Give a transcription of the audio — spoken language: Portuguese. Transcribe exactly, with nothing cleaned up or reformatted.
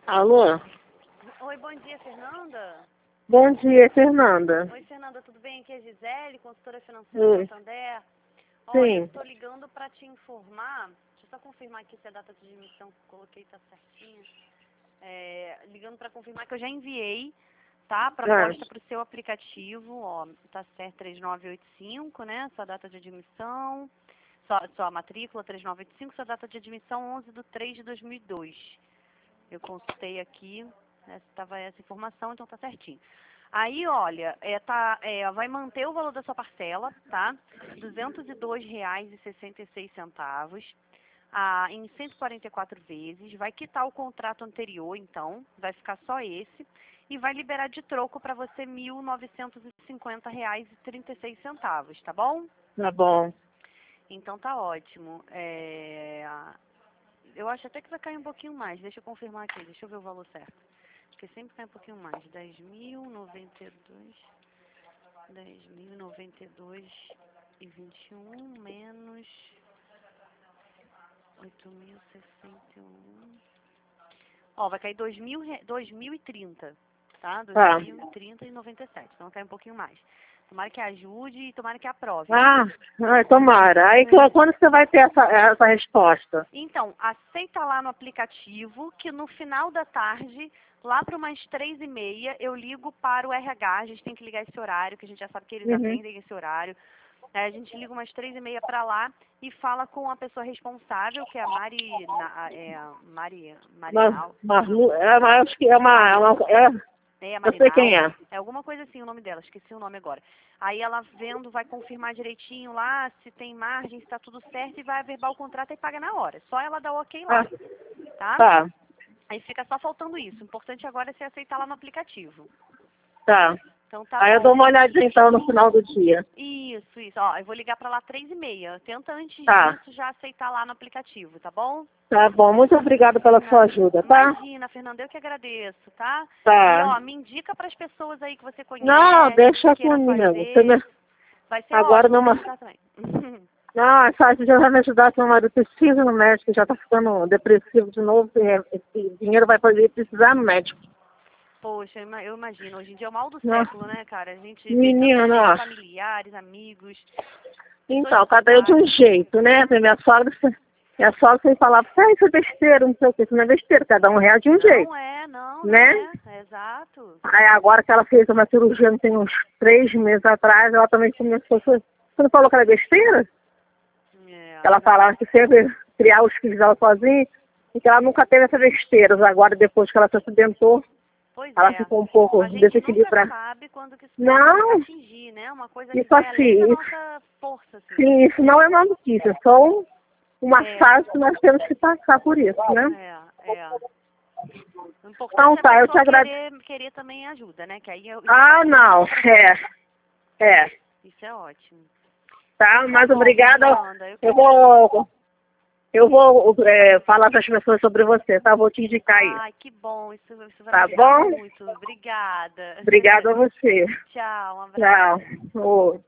Alô? Oi, bom dia, Fernanda. Bom dia, Fernanda. Oi, Fernanda, tudo bem? Aqui é Gisele, consultora financeira Oi. do Santander. Olha, eu Sim. estou ligando para te informar, deixa eu só confirmar aqui se a data de emissão que eu coloquei está certinha. É, ligando para confirmar que eu já enviei, tá? A proposta para o seu aplicativo, ó, tá certo, três nove oito cinco, né? Sua data de admissão, sua, sua matrícula três nove oito cinco, sua data de admissão onze de três de dois mil e dois. Eu consultei aqui, né, estava essa informação, então tá certinho. Aí, olha, é, tá, é, vai manter o valor da sua parcela, tá? duzentos e dois reais e sessenta e seis centavos, ah, em cento e quarenta e quatro vezes. Vai quitar o contrato anterior, então, vai ficar só esse. E vai liberar de troco para você mil novecentos e cinquenta reais e trinta e seis centavos, tá bom? Tá bom. Então tá ótimo. É... Eu acho até que vai cair um pouquinho mais. Deixa eu confirmar aqui. Deixa eu ver o valor certo. Porque sempre cai um pouquinho mais. dez mil e noventa e dois. dez mil e noventa e dois e vinte e um menos oito mil e sessenta e um. Ó, vai cair dois mil, dois mil e trinta. Tá? Tá. dois mil e trinta e noventa e sete. Então vai cair um pouquinho mais. Tomara que ajude e tomara que aprove. Ah, ai, tomara. Aí que- quando você vai ter essa, essa resposta? Então, aceita lá no aplicativo que no final da tarde, lá para umas três e meia, eu ligo para o R H. A gente tem que ligar esse horário, que a gente já sabe que eles Uhum. atendem esse horário. É, a gente liga umas três e meia para lá e fala com a pessoa responsável, que é a Mari... Na, é, a Mari... Mas, Marinal. mas, é, mas acho que é uma... É uma é, É, a eu sei Marinal. quem é. É alguma coisa assim o nome dela, esqueci o nome agora. Aí ela vendo, vai confirmar direitinho lá se tem margem, se está tudo certo e vai averbar o contrato e paga na hora. Só ela dá o ok lá, Ah, tá? tá, Aí fica só faltando isso. O importante agora é você aceitar lá no aplicativo. tá. Então tá Aí eu dou bom. uma olhadinha então no final do dia. Isso, isso. Ó, eu vou ligar pra lá três e meia. Tenta antes Tá. disso já aceitar lá no aplicativo, tá bom? Tá bom. Muito obrigada pela sua ajuda, tá? Imagina, Fernanda, eu que agradeço, tá? E Tá. ó, me indica pras pessoas aí que você Não, conhece, que deixa queira comigo. Você me... fazer. Vai ser Agora ótimo não... te ajudar também. Não, essa arte já vai me ajudar, seu marido precisa ir no médico, já tá ficando depressivo de novo, e esse dinheiro vai fazer ele precisar no médico. Poxa, eu ima- eu imagino. Hoje em dia é o mal do Nossa, século, né, cara? A gente vê tanta menina, gente, ó. familiares, amigos, pessoas Então, de cada um de um trabalho. jeito, né? Minha sogra, minha sogra sempre falava, ah, isso é besteira, não sei o que, isso não é besteira, cada um reage de um jeito, Não é, não, não né? é. É exato. Aí agora que ela fez uma cirurgia, não tem uns três meses atrás, ela também começou, a- você não falou que era besteira? É, Ela não. falava que sempre criar os filhos dela sozinha, e que ela nunca teve essa besteira. Agora, depois que ela se acidentou, Pois ela é. ficou um pouco A gente nunca desequilibrada. sabe quando que isso pode Não, atingir, né? Uma coisa que isso vai além da assim, isso, nossa força, assim. sim, isso não é maluquice, é só um- uma É, fase que nós temos que passar por isso, né? é, é. O Então importante é a tá, eu te pessoa agradeço. querer, querer também ajuda, né? Que aí eu já Ah, facilita não, pra gente. é, é, Isso é ótimo. tá, Então tá mas bom, obrigada, Fernanda. Eu que eu agradeço. vou, eu vou é, falar para as pessoas sobre você, tá? Vou te indicar aí, Ai, que bom. Isso, isso vai me tá ajudar bom? muito. Obrigada. Obrigada a você. Tchau, um abraço. Tchau. Ô.